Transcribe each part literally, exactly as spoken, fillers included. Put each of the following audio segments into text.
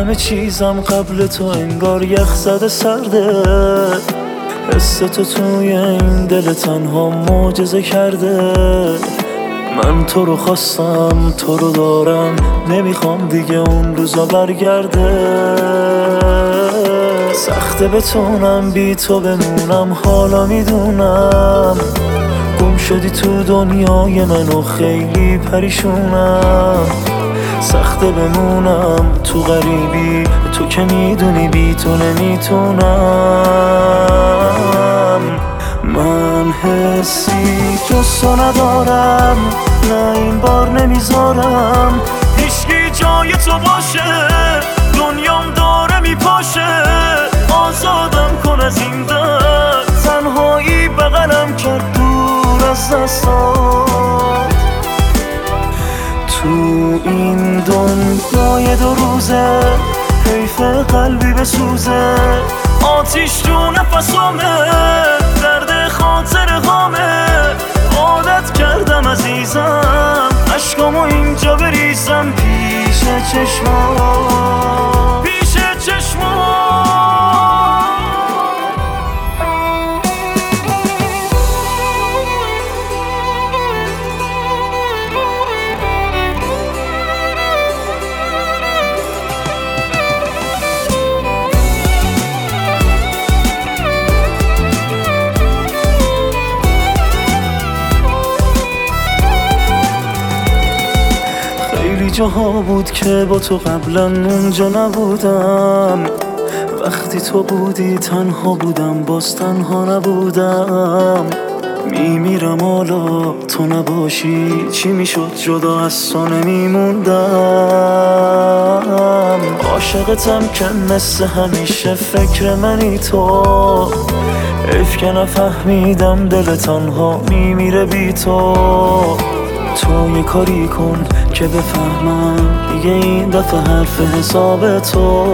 همه چیزم قبل تو انگار یخ زده سرده. حس تو توی این دل تنها معجزه کرده. من تو رو خواستم، تو رو دارم، نمیخوام دیگه اون روزا برگرده. سخته بتونم بی تو بمونم، حالا میدونم گم شدی تو دنیای من و خیلی پریشونم. سخته بمونم تو غریبی، تو که میدونی بی تو نمیتونم. من حسی جز تو ندارم، نه این بار نمیذارم هیچکی جای تو باشه. دنیام داره میپاشه، آزادم کن از این درد. تنهایی بغلم کرد دور از دستات. تو این دنیای دو روزه حیف قلبی بسوزه. آتیش تو نفسامه، درد خاطر هامه. عادت کردم عزیزم عشقامو اینجا بریزم پیش چشمات، پیش چشمات. خیلی جاها بود که با تو قبلا اونجا نبودم. وقتی تو بودی تنها بودم، باز تنها نبودم. میمیرم حالا تو نباشی، چی میشد جدا از تو نمیموندم. عاشقتم که مثل همیشه فکر منی تو. حیف که نفهمیدم دل تنها میمیره بی تو. تو یه کاری کن که بفهمم دیگه این دفعه حرف حساب تو.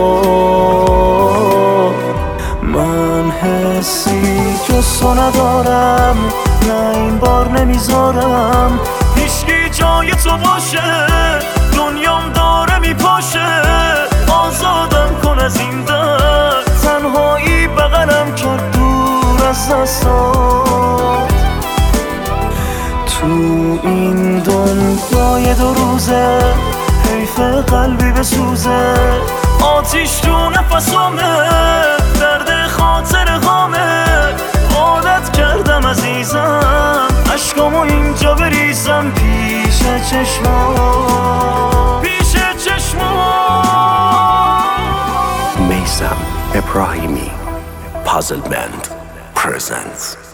من حسی جز تو ندارم، نه این بار نمیذارم هیچکی جای تو باشه. دنیام داره میپاشه، آزادم کن از این درد. تنهایی بغلم کرد دور از دستات. تو این دنیای دو روزه حیف قلبی بسوزه. آتیش تو نفسامه، درد خاطر هامه. عادت کردم عزیزم عشقامو اینجا بریزم پیش چشمات، پیش چشمات. Meysam Ebrahimi Puzzle Band presents